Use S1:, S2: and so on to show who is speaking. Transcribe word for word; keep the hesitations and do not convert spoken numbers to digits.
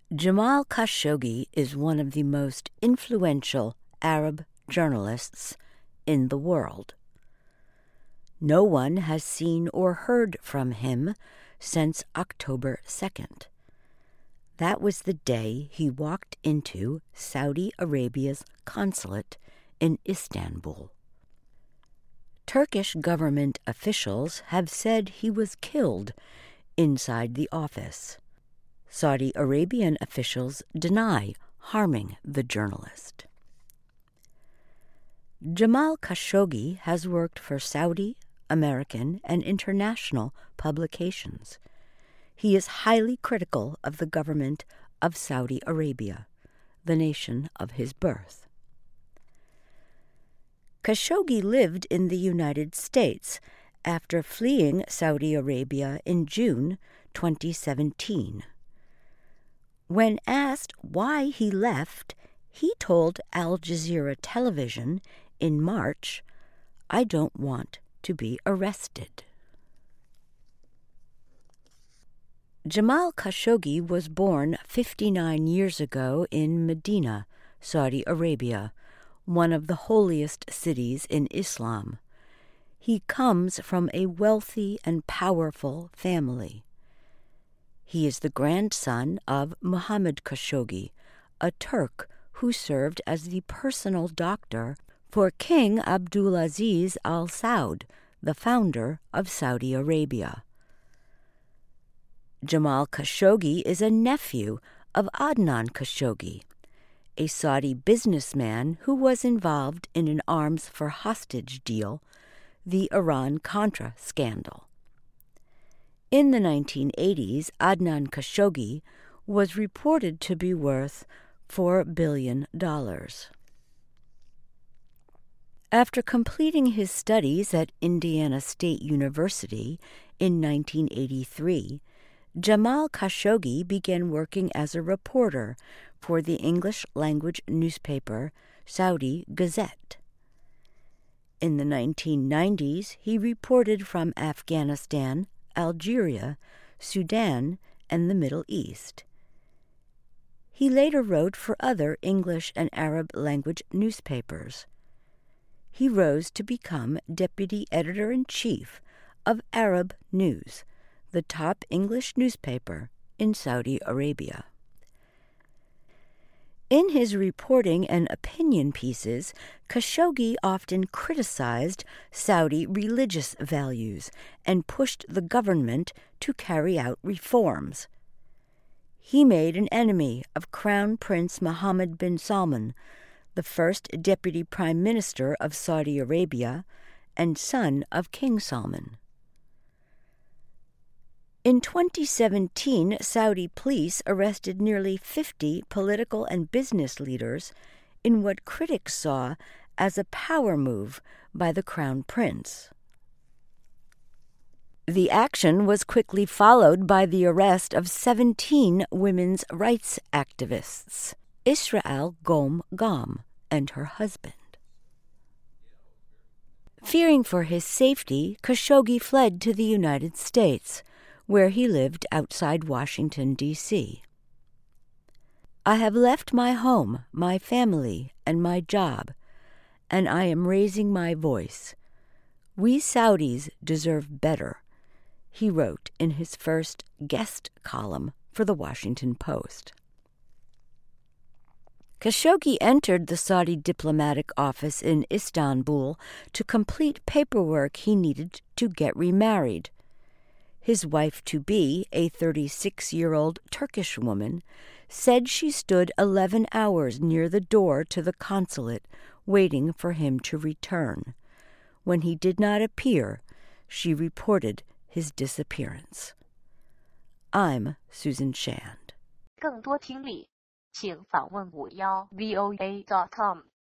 S1: Jamal Khashoggi is one of the most influential Arab journalists in the world. No one has seen or heard from him since October second. That was the day he walked into Saudi Arabia's consulate in Istanbul. Turkish government officials have said he was killed inside the office. Saudi Arabian officials deny harming the journalist. Jamal Khashoggi has worked for Saudi, American, and international publications. He is highly critical of the government of Saudi Arabia, the nation of his birth. Khashoggi lived in the United States after fleeing Saudi Arabia in June twenty seventeen. When asked why he left, he told Al Jazeera Television in March, "I don't want to be arrested." Jamal Khashoggi was born fifty-nine years ago in Medina, Saudi Arabia, one of the holiest cities in Islam. He comes from a wealthy and powerful family. He is the grandson of Muhammad Khashoggi, a Turk who served as the personal doctor for King Abdulaziz Al Saud, the founder of Saudi Arabia. Jamal Khashoggi is a nephew of Adnan Khashoggi, a Saudi businessman who was involved in an arms for hostage deal, the Iran-Contra scandal. In the nineteen eighties, Adnan Khashoggi was reported to be worth four billion dollars. After completing his studies at Indiana State University in nineteen eighty-three, Jamal Khashoggi began working as a reporter for the English-language newspaper Saudi Gazette. In the nineteen nineties, he reported from Afghanistan, Algeria, Sudan, and the Middle East. He later wrote for other English and Arab language newspapers. He rose to become deputy editor-in-chief of Arab News, the top English newspaper in Saudi Arabia. In his reporting and opinion pieces, Khashoggi often criticized Saudi religious values and pushed the government to carry out reforms. He made an enemy of Crown Prince Mohammed bin Salman, the first deputy prime minister of Saudi Arabia and son of King Salman. In twenty seventeen, Saudi police arrested nearly fifty political and business leaders in what critics saw as a power move by the Crown Prince. The action was quickly followed by the arrest of seventeen women's rights activists, Israel Gom Gom and her husband. Fearing for his safety, Khashoggi fled to the United States, where he lived outside Washington, D C "I have left my home, my family, and my job, and I am raising my voice. We Saudis deserve better," he wrote in his first guest column for the Washington Post. Khashoggi entered the Saudi diplomatic office in Istanbul to complete paperwork he needed to get remarried. His wife-to-be, a thirty-six-year-old Turkish woman, said she stood eleven hours near the door to the consulate waiting for him to return. When he did not appear, she reported his disappearance. I'm Susan Shand.
S2: 更多听力，请访问五幺 V O A dot com。